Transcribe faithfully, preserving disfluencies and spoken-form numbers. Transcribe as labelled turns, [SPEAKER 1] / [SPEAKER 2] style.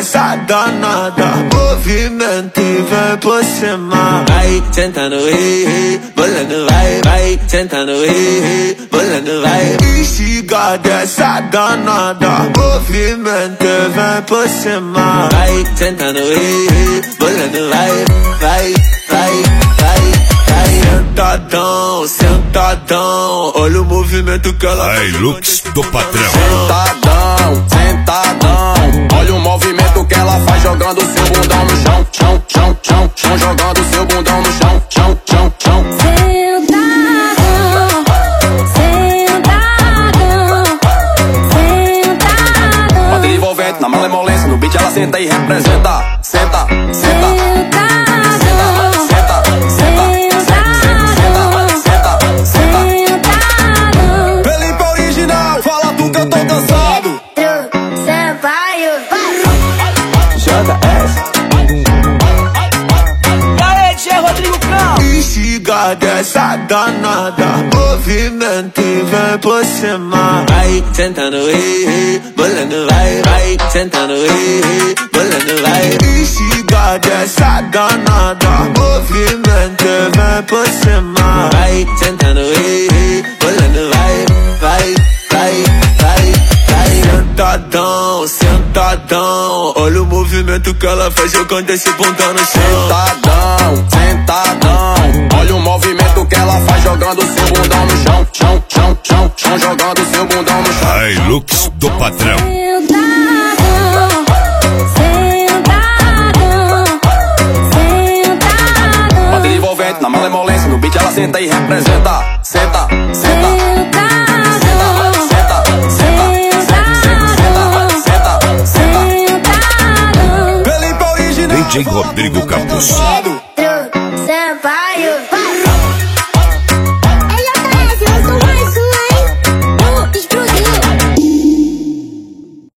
[SPEAKER 1] dessa danada, movimento e vem por cima.
[SPEAKER 2] Vai sentando, ei, ei, bolando, vai, vai sentando, ei, ei, bolando, vai.
[SPEAKER 1] Instiga dessa danada, movimento e vem por cima.
[SPEAKER 2] Vai sentando, ei, ei, bolando, vai, vai, vai, vai.
[SPEAKER 1] Sentadão, sentadão, olha o movimento que ela
[SPEAKER 3] faz. Lux do patrão.
[SPEAKER 4] Sentadão, sentadão, olha o movimento que ela faz jogando seu bundão no chão, chão, chão, chão, chão, jogando seu bundão no chão, chão, chão, chão.
[SPEAKER 5] Sentadão, sentadão, sentadão.
[SPEAKER 4] Bota envolvente na malemolência, no beat ela senta e representa. Senta, senta.
[SPEAKER 1] Instiga dessa danada, movimento e vem por cima.
[SPEAKER 2] Vai sentando, ei, ei, bolando, vai, vai sentando, ei, ei, bolando, vai.
[SPEAKER 1] Instiga dessa danada, movimento e vem por cima.
[SPEAKER 2] Vai sentando, ei, ei, bolando, vai, vai, vai, vai, vai.
[SPEAKER 1] Sentadão, sentadão, olha o movimento que ela faz jogando esse bundão no chão.
[SPEAKER 4] Sentadão, sentadão, olha o movimento que ela faz jogando seu bundão no chão, chão, chão, chão, chão, jogando seu bundão no chão.
[SPEAKER 3] Ai, Lux do patrão.
[SPEAKER 5] Sentadão, sentadão, sentadão.
[SPEAKER 4] Bota envolvente na malemolência, no beat ela senta e representa. Senta, senta.
[SPEAKER 3] D J Rodrigo Campos.